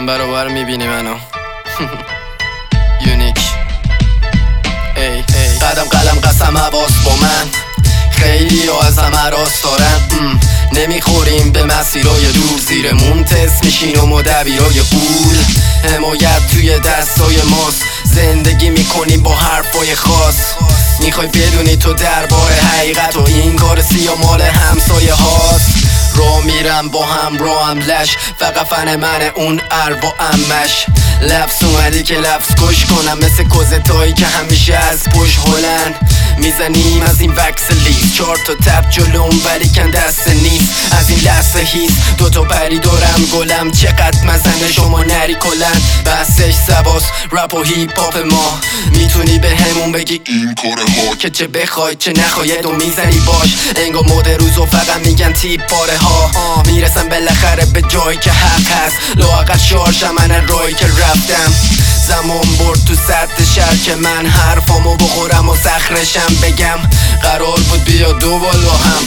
چند برابر میبینی منو یونیک ای قدم قلم قسم حواس با من خیلی ها از همه راست دارن نمیخوریم به مسیرهای دور زیرمون تست میشین و مدبیرای قول حمایت توی دستای ماست زندگی میکنیم با حرفای خاص میخوای بدونی تو درباره حقیقت و این کار سیاه مال همسایه هاست را میرم با همراهم لش فقط فن منه اون اروا امش لفظ اومدی که لفظ کش کنم مثل کوزتایی که همیشه از پشت هلن میزنیم از این وکس لیست 4 تا تب جلوم ولی کن دست نیست از این لحظه هیست 2 تا پری دارم گلم چقدر مزنه شما نری کلن بحثش سباس رپ و هیپ هاپ ما میتونی به همون بگی این کاره ها که چه بخوای چه نخوای دو میزنی باش انگا مد روزو فقط میگن تیپ پاره ها میرسم بالاخره به جایی که حق هست لااقل شارشم من رایی که رفتم زمان برد تو سطح شهر که من حرفامو بخورم و صخرشم بگم قرار بود بیا دو بالا هم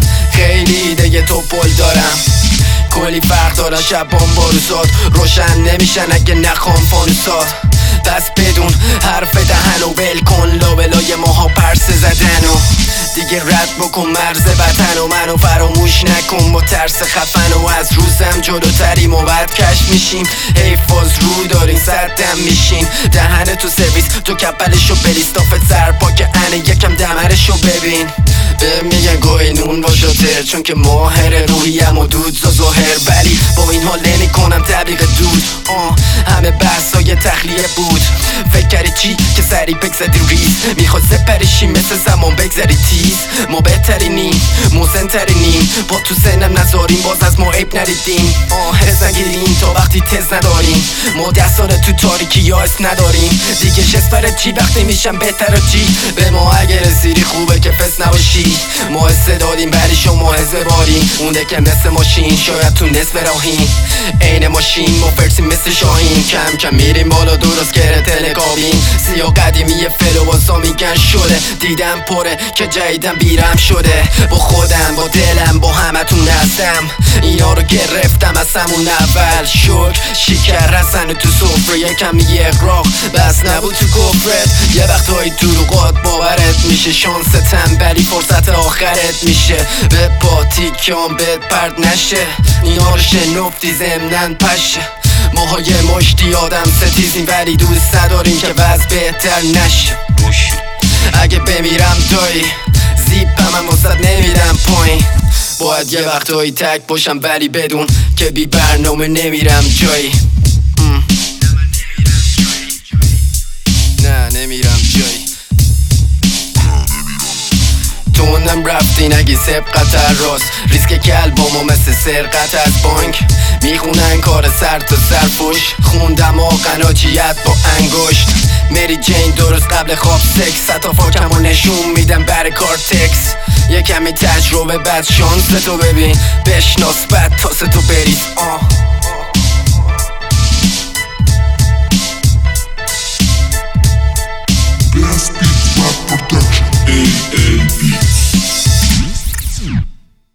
خیلی دیگه تو پل دارم کلی فرق دارن شبان با روزات روشن نمیشن اگه نخوام فانوسات پس بدون حرف دهن و ول کن لابلای ماها پرسه زدن و دیگه رد بکن مرز وطن و منو فراموش نکن با ترس خفن و از روزم جلوتریم و بعد کش میشیم حیفاز رو دارین صدم میشین دهن تو سرویس تو کپلشو بلیستافت سرپا که انه یکم دمرشو ببین به میگن گوی نون با شاتر چون که ماهر روحیم و دود ظاهر ولی با این حال نمی کنم تبلیغ دود همه بحثای تخلیه بود فکر کردی چی که سری پک زدی ریز میخواد سپریشی مثل زمان بگذاری تیز ما بهترینیم موزنترینیم با تو سنم نذاریم باز از ما عیب نریدیم هرز نگیریم تا وقتی تز نداریم ما دستانه تو تاریکی یا اس نداریم دیگه شسپره چی وقتی میشم بهتر و چی به ما اگر رسیدی خوبه که فس نباشی ما استعدادیم ولی شما هزباریم اونه که مثل ماشین شاید تو نصف راهیم عین ماشین ما فرسیم مثل شاهین کم کم میریم بالا درست گره تلکابین سیاه قدیمی فلو بازا میگن شده دیدم پره که جدیدم بیرم شده با خودم با دلم با همتون هستم اینا رو گرفتم از همون اول شک شکر رسن تو سفره یکم یه اقراق بس نبود تو کفرت یه وقتایی دروغات باورت میشه شانس تنبلی فرصت آخرت میشه به پاتی کام بهت پرد نشه اینا رو شنفتی زمنن پشه ماهای مشتی آدم ستیزیم ولی دوست نداریم که وضع بهتر نشه اگه بمیرم دایی زیپم هم واسد نمیدم پایین باید یه وقتایی تک باشم ولی بدون که بی برنامه نمیرم جایی نه نمیرم جایی تونم رفتین اگه سبقت راست ریسک که البومو مثل سرقت از بانک میخونن کار سر تا سرپوش خوندم و قناجیت با انگشت مری جین درست قبل خواب سکس حتی فاکمو نشون میدم بر کارتکس یه کمی تجربه بعد شانس تو ببین بشناس بعد تاسه تو بریز